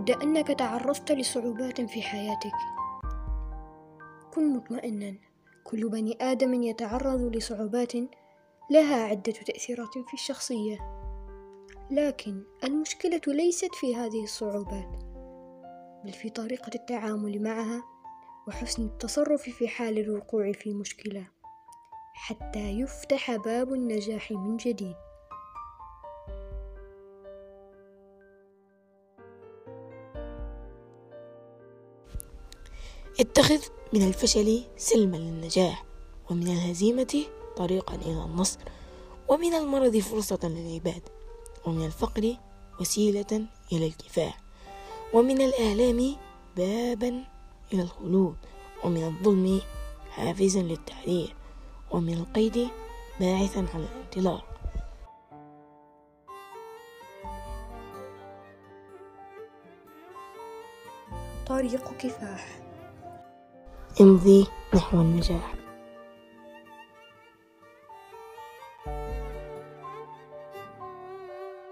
لابد أنك تعرضت لصعوبات في حياتك. كن مطمئنا، كل بني آدم يتعرض لصعوبات لها عدة تأثيرات في الشخصية، لكن المشكلة ليست في هذه الصعوبات، بل في طريقة التعامل معها وحسن التصرف في حال الوقوع في مشكلة حتى يفتح باب النجاح من جديد. اتخذ من الفشل سلما للنجاح، ومن الهزيمة طريقا إلى النصر، ومن المرض فرصة للعباد، ومن الفقر وسيلة إلى الكفاح، ومن الآلام بابا إلى الخلود، ومن الظلم حافزا للتحرير، ومن القيد باعثا على الانطلاق. طريق كفاح. امضي نحو النجاح.